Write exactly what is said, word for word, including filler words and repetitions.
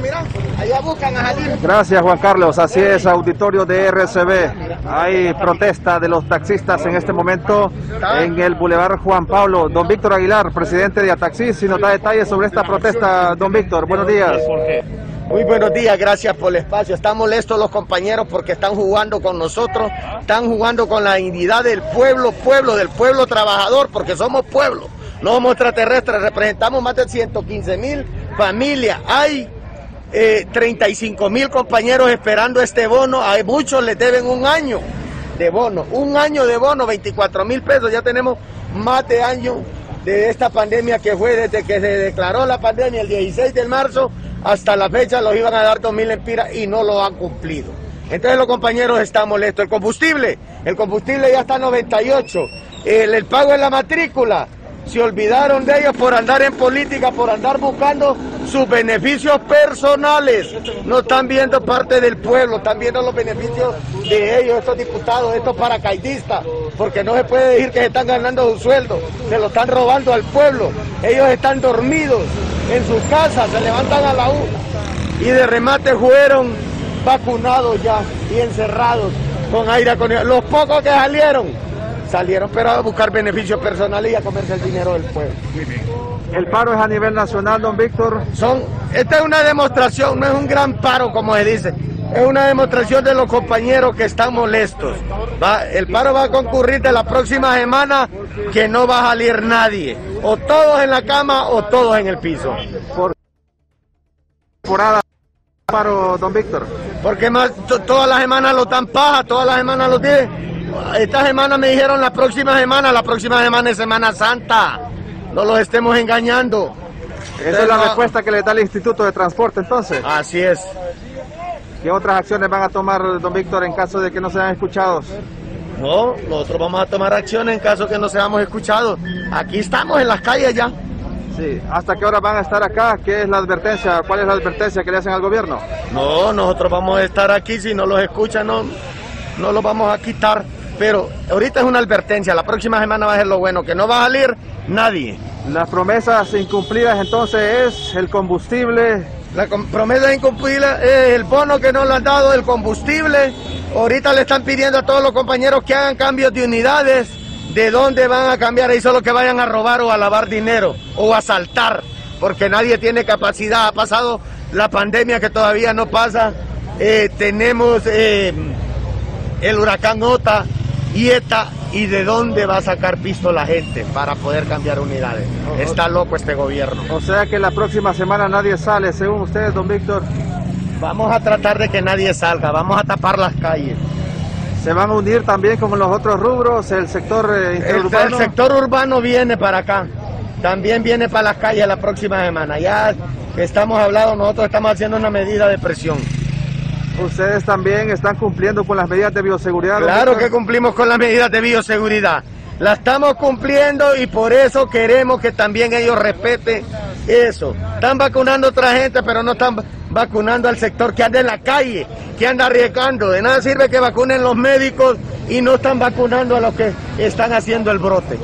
mira, allá buscan a salir. Gracias, Juan Carlos. Así es, auditorio de R C B. Hay protesta de los taxistas en este momento en el Boulevard Juan Pablo. Don Víctor Aguilar, presidente de Ataxis, si nos da detalles sobre esta protesta. Don Víctor, buenos días. Muy buenos días, gracias por el espacio. Están molestos los compañeros porque están jugando con nosotros, están jugando con la dignidad del pueblo, pueblo, del pueblo trabajador, porque somos pueblo, no somos extraterrestres, representamos más de ciento quince mil familias. Hay eh, treinta y cinco mil compañeros esperando este bono, a muchos les deben un año de bono, un año de bono, veinticuatro mil pesos, ya tenemos más de años de esta pandemia que fue desde que se declaró la pandemia el dieciséis de marzo, hasta la fecha los iban a dar dos mil empiras y no lo han cumplido. Entonces los compañeros están molestos. El combustible, el combustible ya está a noventa y ocho, el, el pago de la matrícula, se olvidaron de ellos por andar en política, por andar buscando sus beneficios personales. No están viendo parte del pueblo, están viendo los beneficios de ellos, estos diputados, estos paracaidistas, porque no se puede decir que se están ganando su sueldo, se lo están robando al pueblo. Ellos están dormidos en sus casas, se levantan a la una y de remate fueron vacunados ya y encerrados con aire acondicionado. Los pocos que salieron, salieron pero a buscar beneficios personales y a comerse el dinero del pueblo. El paro es a nivel nacional, don Víctor. Son, esta es una demostración, no es un gran paro como se dice, es una demostración de los compañeros que están molestos. Va, el paro va a concurrir de la próxima semana, que no va a salir nadie, o todos en la cama o todos en el piso. Por temporada paro, don Víctor. Porque más todas las semanas lo dan paja, todas las semanas lo tienen. Esta semana me dijeron la próxima semana, la próxima semana es Semana Santa. No los estemos engañando. Esa Entonces, es la no... respuesta que le da el Instituto de Transporte, entonces. Así es. ¿Qué otras acciones van a tomar, don Víctor, en caso de que no sean escuchados? No, nosotros vamos a tomar acciones en caso que no seamos escuchados. Aquí estamos en las calles ya. Sí, ¿hasta qué hora van a estar acá? ¿Qué es la advertencia? ¿Cuál es la advertencia que le hacen al gobierno? No, nosotros vamos a estar aquí, si no los escuchan, no, no los vamos a quitar. Pero ahorita es una advertencia, la próxima semana va a ser lo bueno, que no va a salir nadie. Las promesas incumplidas entonces es el combustible. La promesa incumplida es el bono que no le han dado, el combustible. Ahorita le están pidiendo a todos los compañeros que hagan cambios de unidades. ¿De dónde van a cambiar? Ahí solo que vayan a robar o a lavar dinero o a asaltar, porque nadie tiene capacidad. Ha pasado la pandemia que todavía no pasa. Eh, tenemos eh, el huracán Ota y ETA. ¿Y de dónde va a sacar pisto la gente para poder cambiar unidades? Está loco este gobierno. O sea que la próxima semana nadie sale, según ustedes, don Víctor. Vamos a tratar de que nadie salga, vamos a tapar las calles. ¿Se van a unir también con los otros rubros, el sector eh, interurbano? El, el sector urbano viene para acá, también viene para las calles la próxima semana. Ya que estamos hablando, nosotros estamos haciendo una medida de presión. ¿Ustedes también están cumpliendo con las medidas de bioseguridad? Claro que cumplimos con las medidas de bioseguridad. La estamos cumpliendo y por eso queremos que también ellos respeten eso. Están vacunando a otra gente, pero no están vacunando al sector que anda en la calle, que anda arriesgando. De nada sirve que vacunen los médicos y no están vacunando a los que están haciendo el brote.